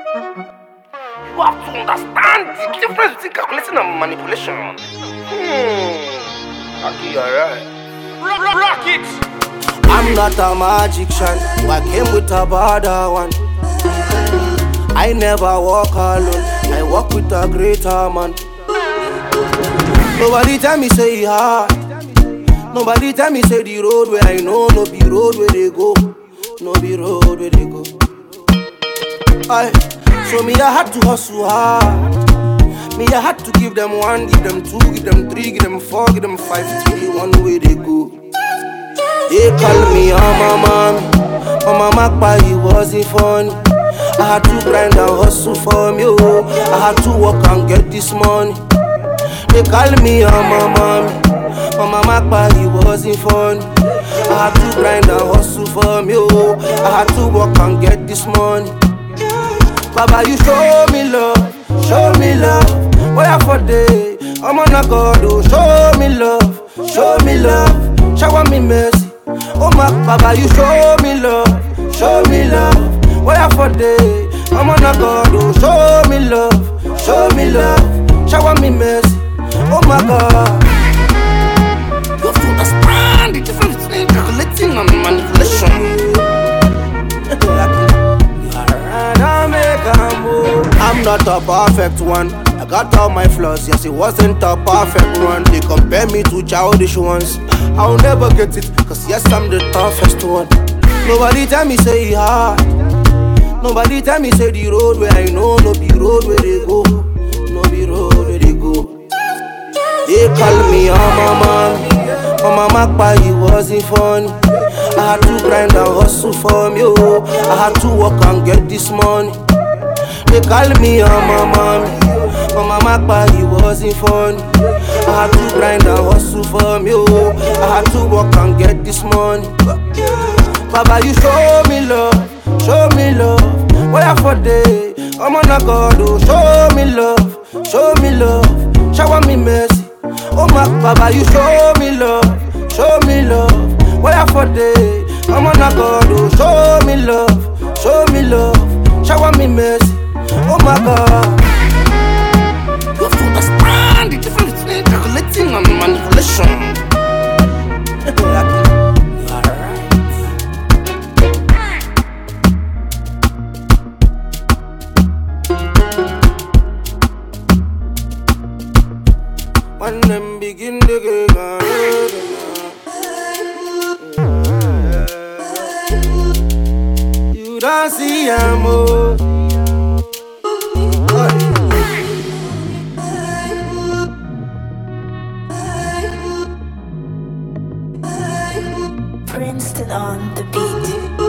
You have to understand the difference between calculating and manipulation. Okay, you're right. Rock it! I'm not a magician, I came with a bad one. I never walk alone, I walk with a greater man. Nobody tell me say it hard. Nobody tell me say the road where I know no be road where they go. No be road where they go. So me I had to hustle hard. Me I had to give them one, give them two, give them three, give them four, give them five, till one way they go. They call me on my mommy. On my mama, it wasn't funny. I had to grind and hustle for me, oh. I had to work and get this money. They call me on my mommy. On my mama, it wasn't funny. I had to grind and hustle for me, oh. I had to work and get this money. Baba, you show me love, show me love. Where for day? I'm on a God, oh. Show me love, shower me mercy. Oh my Baba, you show me love, show me love. Where for day? I'm on a God, oh. Show me love, shower me mercy. Oh my God. You have to understand the difference between calculating and manipulation. I'm not a perfect one. I got all my flaws, yes, it wasn't a perfect one. They compare me to childish ones. I'll never get it, cause yes, I'm the toughest one. Nobody tell me say it hard. Nobody tell me say the road where I know no be road where they go. No be road where they go. They call me on my mommy. On my mama, it wasn't funny. I had to grind and hustle for me, oh. I had to work and get this money. They call me on my mommy. On my mama, it wasn't funny. I had to grind and hustle for me, oh. I had to work and get this money. Baba, you show me love. Where for day? I'm on a God, oh. Show me love, shower me mercy. Oh my Baba, you show me love. Where for day? I'm on a God, oh. Show me love, shower me mercy. Oh my God. You have to understand the difference between calculating and manipulation. You are right. When them begin to get you don't see I'm more. Princeton on the beat.